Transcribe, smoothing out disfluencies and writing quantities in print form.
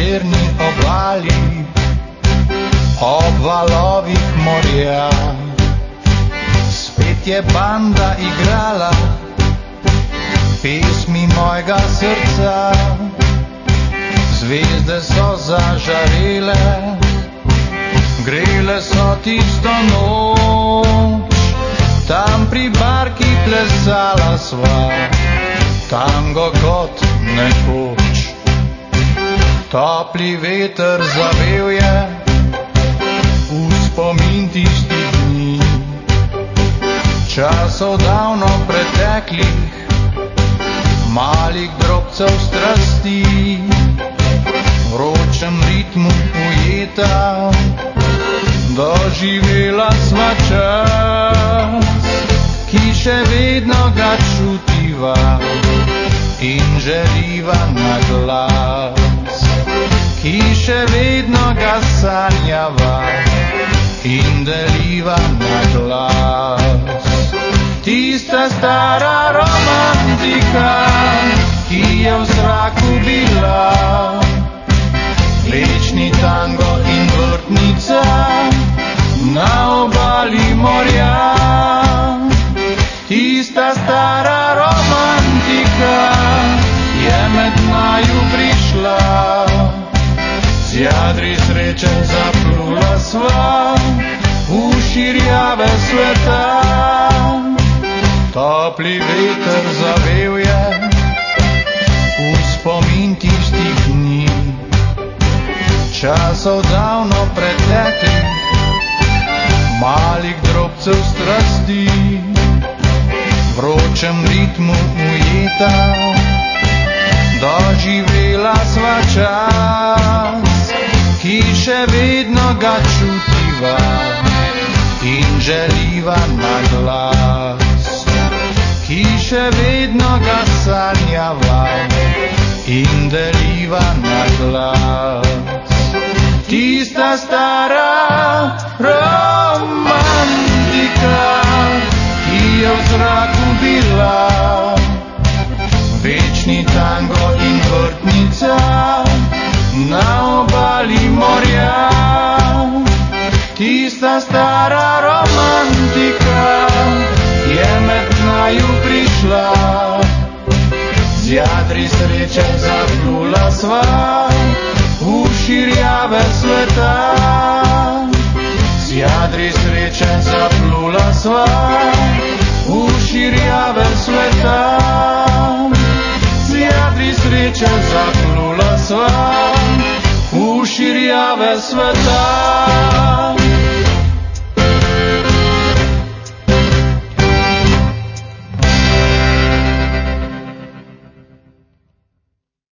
severni obali, ob valovih morja. Spet je banda igrala pesmi mojega srca, zvezde so zažarele, grele so tisto noč. Tam pri barki plesala sva tango kot nekoč. Topli veter zavel je v spomin tistih dni, časov davno preteklih, malih drobcev strasti, v vročem ritmu ujeta, doživela sva čas, ki še vedno ga čutiva in želiva na glas, ki še vedno ga sanjava in deliva na glas. Tista stara romantika, ki je v zraku bila, večni tango in vrtnica na obali morja. Tista stara romantika je med naju prišla, z jadri sreče zaplula sva v širjave sveta. Topli veter zavel je v spomin tistih dni, časov davno preteklih, malih drobcev strasti, v vročem ritmu ujeta, doživela sva čas, ki še vedno ga čutiva in želiva na glas, ki še vedno ga sanjava in deliva na glas. Tista stara romantika, ki je v zraku bila, večni tango in vrtnica na obali morja. Tista stara romantika je med naju prišla, z jadri sreče zaplula sva v širjave sveta. Z jadri sreče zaplula sva v širjave sveta. Z jadri sreče zaplula sva v širjave sveta.